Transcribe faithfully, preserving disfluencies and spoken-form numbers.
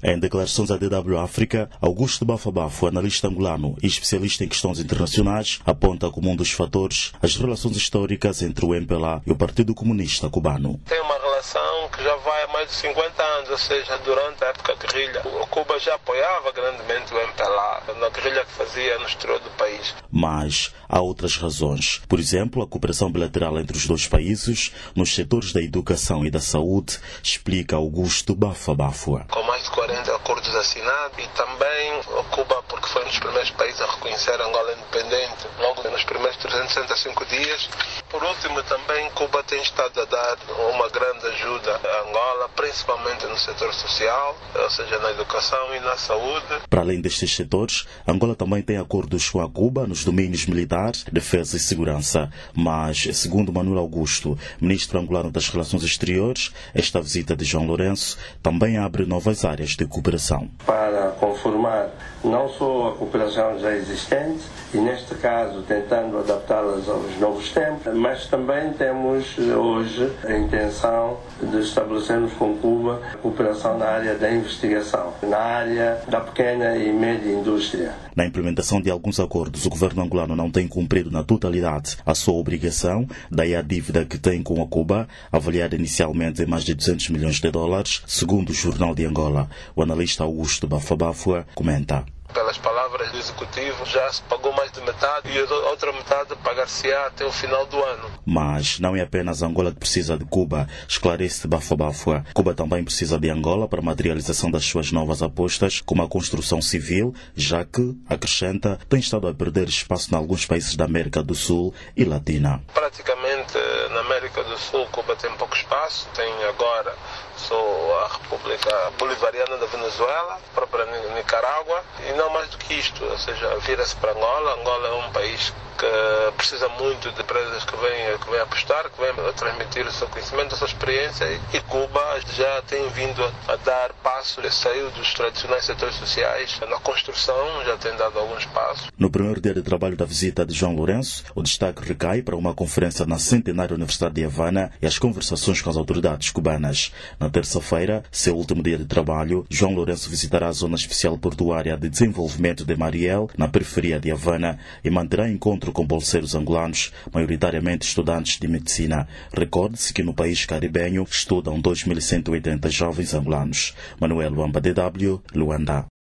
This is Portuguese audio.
Em declarações à D W África, Augusto Bafo-Bafo, analista angolano e especialista em questões internacionais, aponta como um dos fatores as relações históricas entre o M P L A e o Partido Comunista Cubano. Tem uma relação que já vai há mais de cinquenta anos, ou seja, durante a época da guerrilha. Cuba já apoiava grandemente o M P L A, na guerrilha que fazia no exterior do país. Mas há outras razões. Por exemplo, a cooperação bilateral entre os dois países nos setores da educação e da saúde, explica Augusto Bafo-Bafo. Com mais de quarenta acordos assinados e também Cuba, porque foi um dos primeiros países a reconhecer Angola independente, logo nos primeiros trezentos e sessenta e cinco dias. Por último, também Cuba tem estado a dar uma grande ajuda a Angola, principalmente no setor social, ou seja, na educação e na saúde. Para além destes setores, Angola também tem acordos com a Cuba nos domínios militar, defesa e segurança. Mas, segundo Manuel Augusto, ministro angolano das Relações Exteriores, esta visita de João Lourenço também abre novas áreas de cooperação. Para conformar não só a cooperação já existente, e neste caso tentando adaptá-las aos novos tempos, mas também temos hoje a intenção de estabelecermos com Cuba a cooperação na área da investigação, na área da pequena e média indústria. Na implementação de alguns acordos, o governo angolano não tem cumprido na totalidade a sua obrigação, daí a dívida que tem com a Cuba, avaliada inicialmente em mais de duzentos milhões de dólares, segundo o Jornal de Angola. O analista Augusto Bafo-Bafo comenta. Pelas palavras do Executivo, já se pagou mais de metade e a outra metade pagar-se-á até o final do ano. Mas não é apenas Angola que precisa de Cuba, esclarece Bafo-Bafo. Cuba também precisa de Angola para a materialização das suas novas apostas, como a construção civil, já que, acrescenta, tem estado a perder espaço em alguns países da América do Sul e Latina. Praticamente na América do Sul, Cuba tem pouco espaço, tem agora só a República Bolivariana da Venezuela, a própria Nicarágua, e não mais do que isto, ou seja, vira-se para Angola. Angola é um país que precisa muito de empresas que vêm, que vêm apostar, que vêm transmitir o seu conhecimento, a sua experiência, e Cuba já tem vindo a dar passos, saiu dos tradicionais setores sociais, na construção já tem dado alguns passos. No primeiro dia de trabalho da visita de João Lourenço, o destaque recai para uma conferência na Centenária Universidade de Havana e as conversações com as autoridades cubanas. Na terça-feira, seu último dia de trabalho, João Lourenço visitará a Zona Especial Portuária de Desenvolvimento de Mariel, na periferia de Havana, e manterá encontro com bolseiros angolanos, maioritariamente estudantes de medicina. Recorde-se que no país caribenho estudam dois mil cento e oitenta jovens angolanos. Manuel Wamba, D W, Luanda.